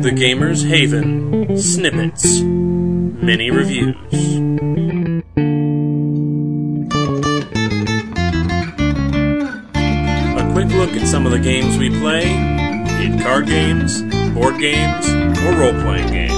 The Gamer's Haven Snippets Mini Reviews. A quick look at some of the games we play in card games, board games, or role-playing games.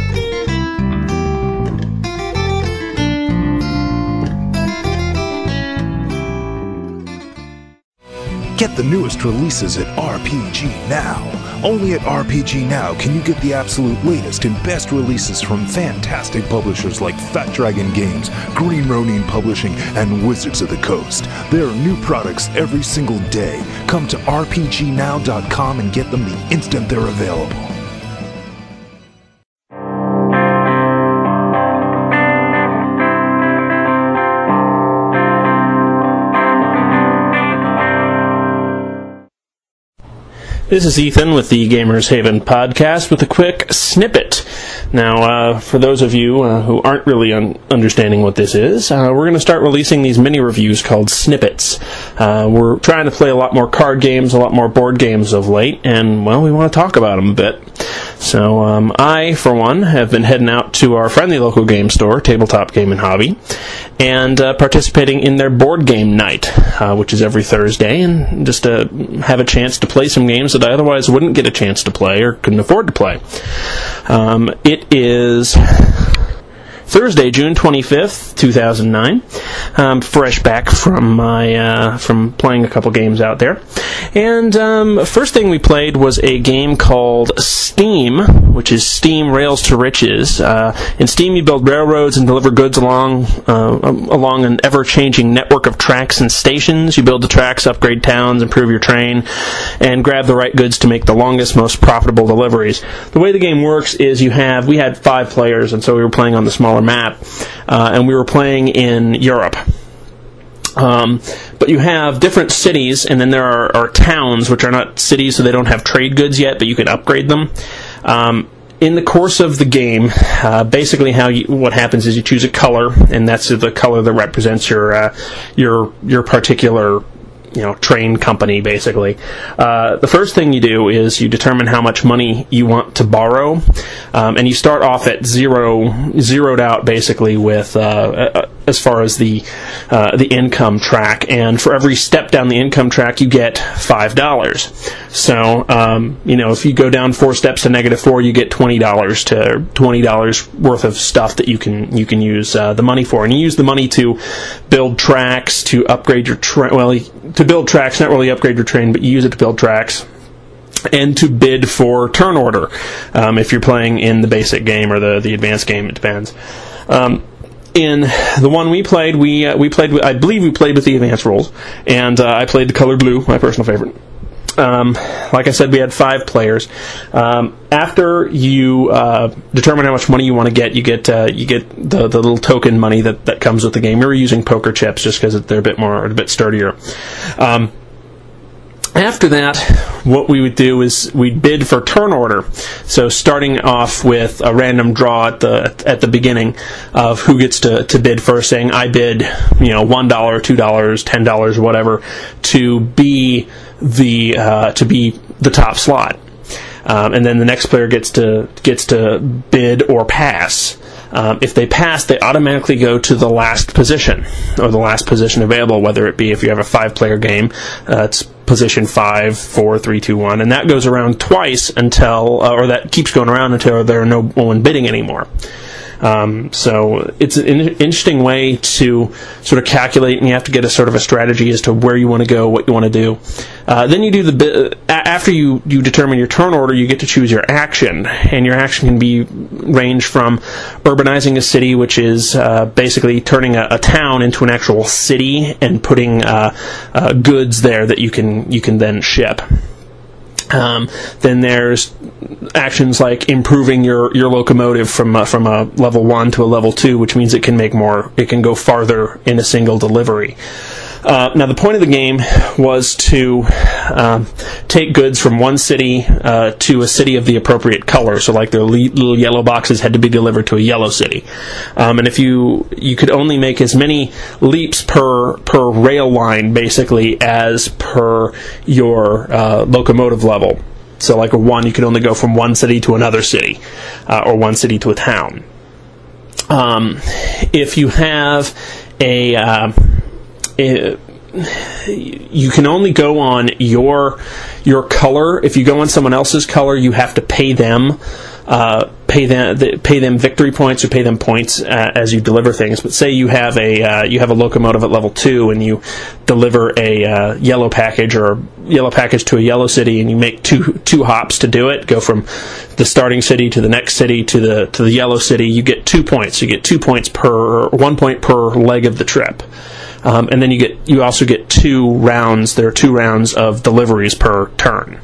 Get the newest releases at RPG Now. Only at RPG Now can you get the absolute latest and best releases from fantastic publishers like Fat Dragon Games, Green Ronin Publishing, and Wizards of the Coast. There are new products every single day. Come to RPGNow.com and get them the instant they're available. This is Ethan with the Gamers Haven podcast with a quick snippet. Now, for those of you who aren't really understanding what this is, we're going to start releasing these mini reviews called snippets. We're trying to play a lot more card games, a lot more board games of late, and, well, we want to talk about them a bit. So, I, for one, have been heading out to our friendly local game store, Tabletop Game and Hobby, and participating in their board game night, which is every Thursday, and just to have a chance to play some games that I otherwise wouldn't get a chance to play or couldn't afford to play. It is Thursday, June 25th, 2009. Fresh back from my from playing a couple games out there. And first thing we played was a game called Steam, which is Steam Rails to Riches. In Steam, you build railroads and deliver goods along an ever-changing network of tracks and stations. You build the tracks, upgrade towns, improve your train, and grab the right goods to make the longest, most profitable deliveries. The way the game works is we had 5 players, and so we were playing on the smaller map, and we were playing in Europe. But you have different cities, and then there are towns, which are not cities, so they don't have trade goods yet, but you can upgrade them. In the course of the game, basically what happens is you choose a color, and that's the color that represents your particular train company, basically. The first thing you do is you determine how much money you want to borrow, and you start off at zeroed out, basically, with as far as the income track. And for every step down the income track, you get $5. So, if you go down 4 steps to -4, you get $20 worth of stuff that you can use the money for. And you use the money to build tracks, to upgrade your to build tracks, not really upgrade your train, but you use it to build tracks, and to bid for turn order. If you're playing in the basic game or the advanced game, it depends. In the one we played, I believe we played with the advanced rules, and I played the color blue, my personal favorite. Like I said, we had 5 players. After you determine how much money you want to get, you get the little token money that comes with the game. We were using poker chips just because they're a bit sturdier. After that, what we would do is we'd bid for turn order. So starting off with a random draw at the beginning of who gets to bid first, saying I bid $1, $2, $10, whatever, to be the top slot. And then the next player gets to bid or pass. If they pass, they automatically go to the last position, or the last position available, whether it be, if you have a 5-player game, it's position 5, 4, 3, 2, 1, and that goes around twice or that keeps going around until there are no one bidding anymore. So it's an interesting way to sort of calculate, and you have to get a sort of a strategy as to where you want to go, what you want to do. Then you do after you determine your turn order, you get to choose your action, and your action can be range from urbanizing a city, which is basically turning a town into an actual city and putting goods there that you can then ship. Then there's actions like improving your locomotive from a level 1 to a level 2, which means it can go farther in a single delivery. Now, the point of the game was to take goods from one city to a city of the appropriate color. So, like, their little yellow boxes had to be delivered to a yellow city. And if you could only make as many leaps per rail line, basically, as per your locomotive level. So like a 1, you can only go from one city to another city, or one city to a town. If you have you can only go on your color. If you go on someone else's color, you have to pay them victory points or pay them points as you deliver things. But say you have a locomotive at level 2 and you deliver a yellow package to a yellow city, and you make two hops to do it, go from the starting city to the next city to the yellow city. You get 2 points. You get 2 points 1 point per leg of the trip. And then you also get 2 rounds. There are 2 rounds of deliveries per turn.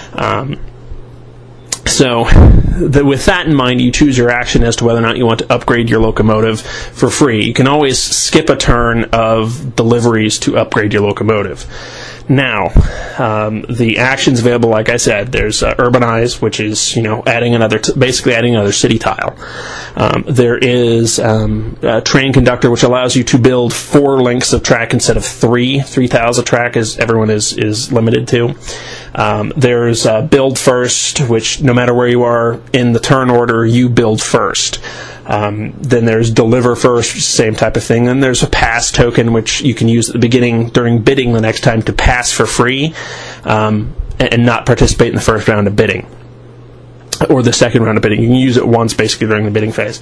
So, with that in mind, you choose your action as to whether or not you want to upgrade your locomotive for free. You can always skip a turn of deliveries to upgrade your locomotive. Now, the actions available, like I said, there's Urbanize, which is basically adding another city tile. There is Train Conductor, which allows you to build 4 lengths of track instead of 3. 3 tiles of track, as everyone is limited to. There's Build First, which no matter where you are in the turn order, you build first. Then there's Deliver First, same type of thing. Then there's a Pass token, which you can use at the beginning during bidding the next time to pass for free, and not participate in the first round of bidding or the second round of bidding. You can use it once basically during the bidding phase.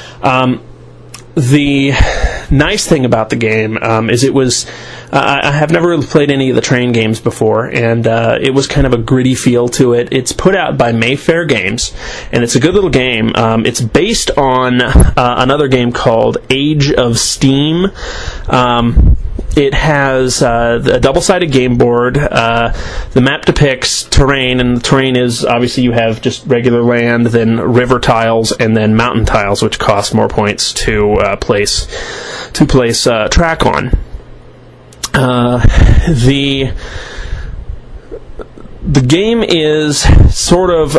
The nice thing about the game is it was I have never really played any of the train games before, and it was kind of a gritty feel to it. It's put out by Mayfair Games, and it's a good little game. It's based on another game called Age of Steam. It has a double-sided game board. The map depicts terrain, and the terrain is, obviously, you have just regular land, then river tiles, and then mountain tiles, which cost more points to place track on. The game is sort of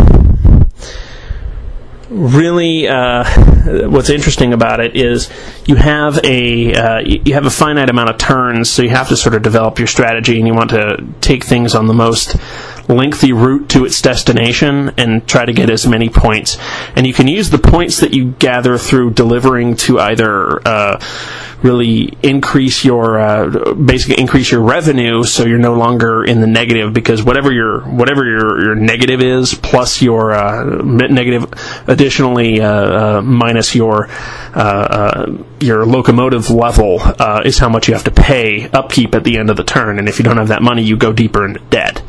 really what's interesting about it is you have a finite amount of turns, so you have to sort of develop your strategy, and you want to take things on the most lengthy route to its destination and try to get as many points. And you can use the points that you gather through delivering to either really increase your revenue, so you're no longer in the negative, because whatever your negative is plus your negative, additionally minus your locomotive level is how much you have to pay upkeep at the end of the turn. And if you don't have that money, you go deeper into debt.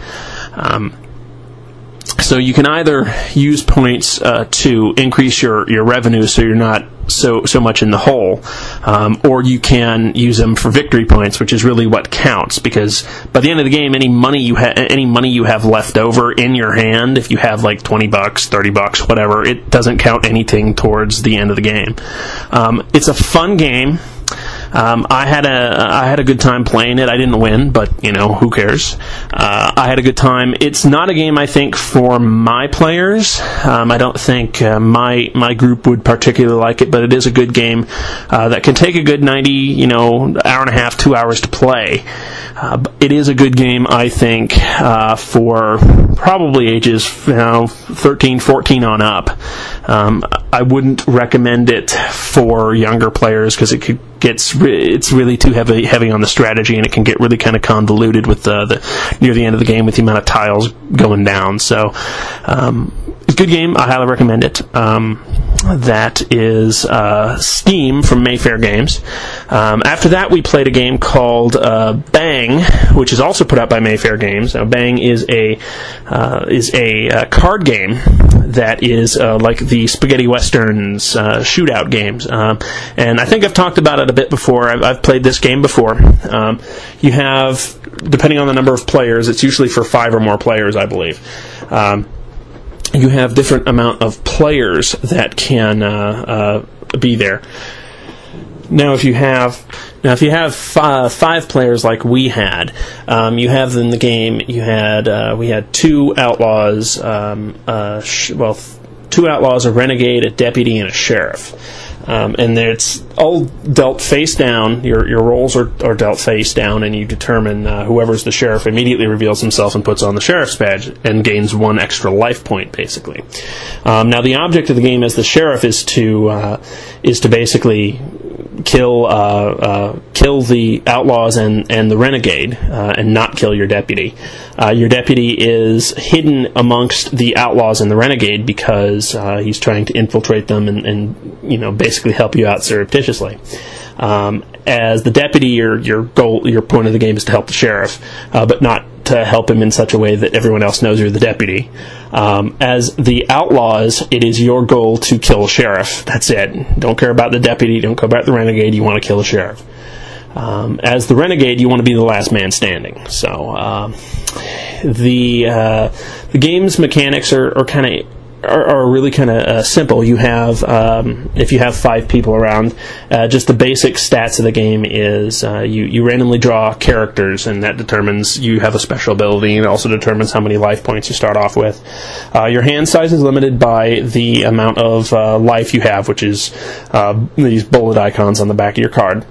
So you can either use points to increase your revenue, so you're not so much in the hole, or you can use them for victory points, which is really what counts. Because by the end of the game, any money you have left over in your hand, if you have like $20, $30, whatever, it doesn't count anything towards the end of the game. It's a fun game. I had a good time playing it. I didn't win, but who cares? I had a good time. It's not a game, I think, for my players. I don't think my group would particularly like it, but it is a good game that can take a good 90, hour and a half, 2 hours to play. It is a good game, I think, for probably ages 13, 14 on up. I wouldn't recommend it for younger players, because it's really too heavy on the strategy, and it can get really kind of convoluted with near the end of the game with the amount of tiles going down. So it's a good game. I highly recommend it. That is Steam from Mayfair Games. After that, we played a game called Bang, which is also put out by Mayfair Games. Now, Bang is a card game that is like the Spaghetti Westerns shootout games. And I think I've talked about it a bit before. I've played this game before. You have, depending on the number of players, it's usually for 5 or more players, I believe. You have different amount of players that can be there. Now, if you have 5 players like we had, you have in the game. We had 2 outlaws. 2 outlaws, a renegade, a deputy, and a sheriff. And it's all dealt face down. Your rolls are dealt face down, and you determine whoever's the sheriff immediately reveals himself and puts on the sheriff's badge and gains 1 extra life point, basically. Now, the object of the game as the sheriff is to basically kill the outlaws and the renegade, and not kill your deputy. Your deputy is hidden amongst the outlaws and the renegade because he's trying to infiltrate them and basically help you out surreptitiously. As the deputy, your point of the game is to help the sheriff, but not to help him in such a way that everyone else knows you're the deputy. As the outlaws, it is your goal to kill the sheriff. That's it. Don't care about the deputy, don't care about the renegade, you want to kill the sheriff. As the renegade, you want to be the last man standing. So the game's mechanics are really kind of simple. You have, if you have 5 people around, just the basic stats of the game is you randomly draw characters, and that determines you have a special ability, and it also determines how many life points you start off with. Your hand size is limited by the amount of life you have, which is these bullet icons on the back of your card.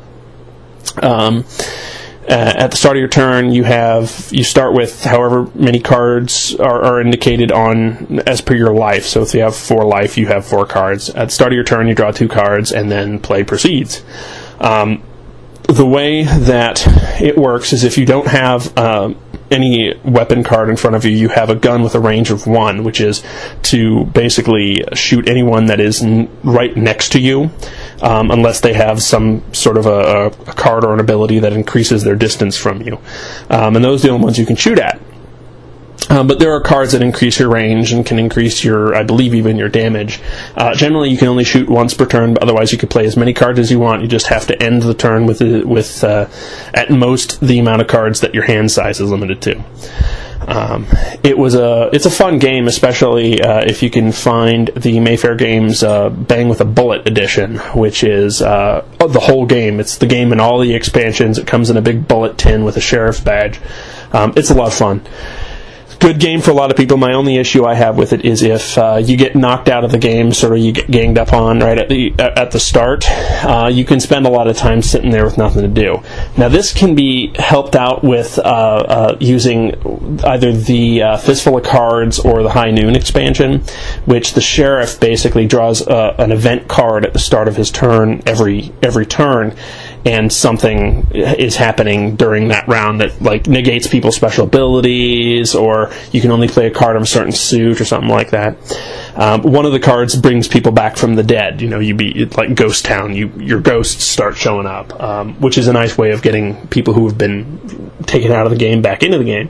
At the start of your turn, you start with however many cards are indicated on as per your life. So if you have 4 life, you have 4 cards. At the start of your turn, you draw 2 cards, and then play proceeds. The way that it works is if you don't have any weapon card in front of you, you have a gun with a range of 1, which is to basically shoot anyone that is right next to you, unless they have some sort of a card or an ability that increases their distance from you. And those are the only ones you can shoot at. But there are cards that increase your range and can increase your, I believe, even your damage. Generally, you can only shoot once per turn, but otherwise you can play as many cards as you want. You just have to end the turn with at most the amount of cards that your hand size is limited to. It's a fun game, especially if you can find the Mayfair Games Bang with a Bullet edition, which is the whole game. It's the game and all the expansions. It comes in a big bullet tin with a sheriff's badge. It's a lot of fun. Good game for a lot of people. My only issue I have with it is if you get knocked out of the game, sort of you get ganged up on right at the start, you can spend a lot of time sitting there with nothing to do. Now this can be helped out with using either the Fistful of Cards or the High Noon expansion, which the sheriff basically draws an event card at the start of his turn every turn, and something is happening during that round that like negates people's special abilities, or you can only play a card of a certain suit or something like that. One of the cards brings people back from the dead. You be like Ghost Town. Your ghosts start showing up, which is a nice way of getting people who have been taken out of the game back into the game.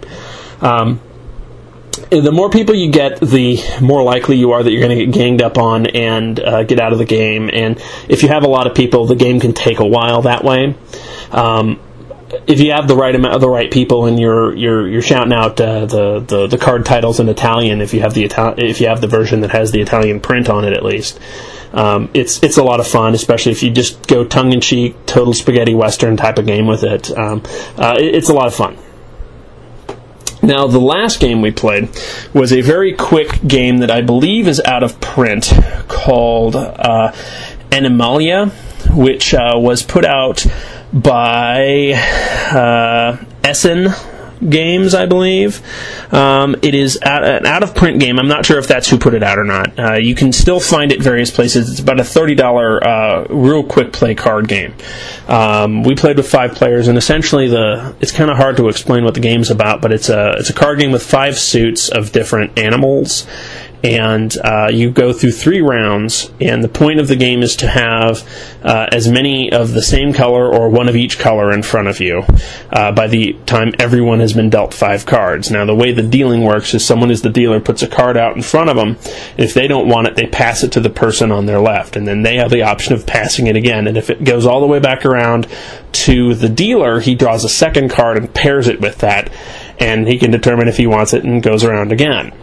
The more people you get, the more likely you are that you're going to get ganged up on and get out of the game. And if you have a lot of people, the game can take a while that way. If you have the right amount of the right people and you're shouting out the card titles in Italian, if you have the version that has the Italian print on it at least, it's a lot of fun, especially if you just go tongue in cheek, total spaghetti western type of game with it. It's a lot of fun. Now, the last game we played was a very quick game that I believe is out of print called Animalia, which was put out by Essen Games, I believe. It is an out-of-print game. I'm not sure if that's who put it out or not. You can still find it various places. It's about a $30 real quick play card game. We played with 5 players, and essentially it's kind of hard to explain what the game's about, but it's a card game with 5 suits of different animals, and you go through 3 rounds, and the point of the game is to have as many of the same color or one of each color in front of you by the time everyone has been dealt 5 cards. Now, the way the dealing works is someone is the dealer, puts a card out in front of them. If they don't want it, they pass it to the person on their left, and then they have the option of passing it again. And if it goes all the way back around to the dealer, he draws a second card and pairs it with that, and he can determine if he wants it and goes around again.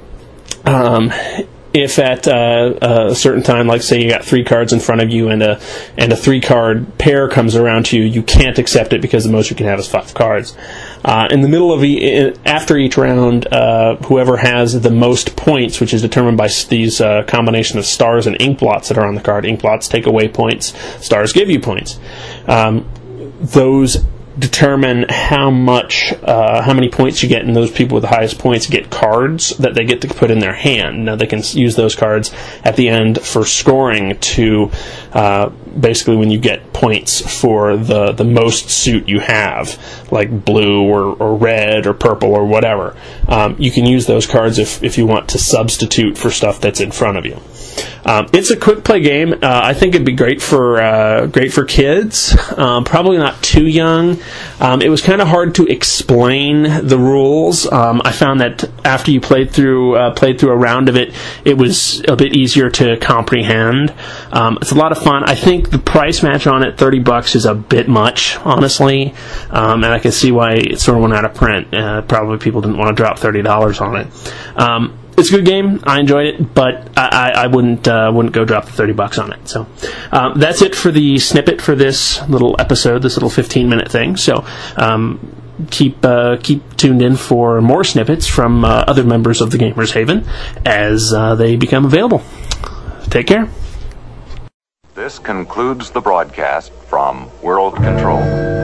If at a certain time, like say you got 3 cards in front of you and a 3-card pair comes around to you, you can't accept it because the most you can have is 5 cards. In the middle of after each round, whoever has the most points, which is determined by these combination of stars and ink blots that are on the card. Ink blots take away points. Stars give you points. Those determine how many points you get, and those people with the highest points get cards that they get to put in their hand. Now they can use those cards at the end for scoring to basically when you get points for the most suit you have, like blue or red or purple or whatever. You can use those cards if you want to substitute for stuff that's in front of you. It's a quick play game. I think it'd be great for kids. Probably not too young. It was kind of hard to explain the rules. I found that after you played through a round of it, it was a bit easier to comprehend. It's a lot of fun. I think the price match on it, $30, is a bit much, honestly, and I can see why it sort of went out of print. Probably people didn't want to drop $30 on it. It's a good game. I enjoyed it, but I wouldn't go drop the $30 on it. So that's it for the snippet for this little episode, this little 15-minute thing. So keep tuned in for more snippets from other members of the Gamers Haven as they become available. Take care. This concludes the broadcast from World Control.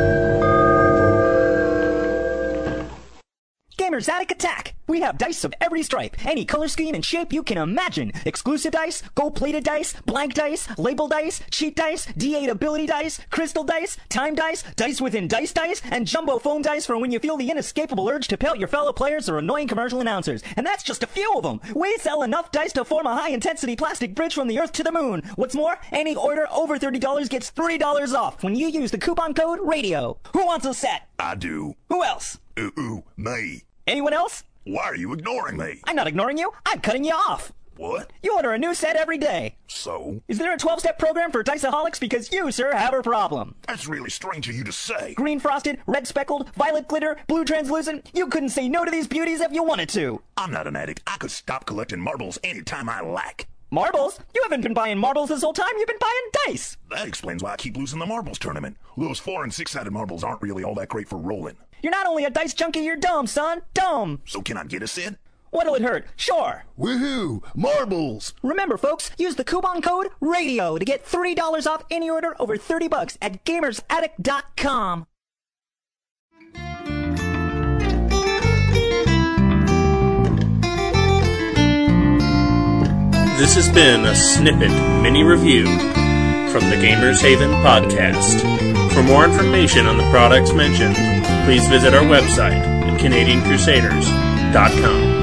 Gamers Attic Attack! We have dice of every stripe, any color scheme and shape you can imagine. Exclusive dice, gold-plated dice, blank dice, label dice, cheat dice, D8 ability dice, crystal dice, time dice, dice within dice, and jumbo foam dice for when you feel the inescapable urge to pelt your fellow players or annoying commercial announcers. And that's just a few of them. We sell enough dice to form a high-intensity plastic bridge from the Earth to the Moon. What's more, any order over $30 gets $3 off when you use the coupon code RADIO. Who wants a set? I do. Who else? Me. Anyone else? Why are you ignoring me? I'm not ignoring you. I'm cutting you off. What? You order a new set every day. So? Is there a 12-step program for Diceaholics? Because you, sir, have a problem. That's really strange of you to say. Green frosted, red speckled, violet glitter, blue translucent. You couldn't say no to these beauties if you wanted to. I'm not an addict. I could stop collecting marbles anytime I like. Marbles? You haven't been buying marbles this whole time. You've been buying dice. That explains why I keep losing the marbles tournament. Those 4- and 6-sided marbles aren't really all that great for rolling. You're not only a dice junkie, you're dumb, son. Dumb. So can I get a set? What'll it hurt? Sure. Woohoo! Marbles! Remember, folks, use the coupon code RADIO to get $3 off any order over $30 at GamersAttic.com. This has been a snippet mini review from the Gamers Haven podcast. For more information on the products mentioned, please visit our website at CanadianCrusaders.com.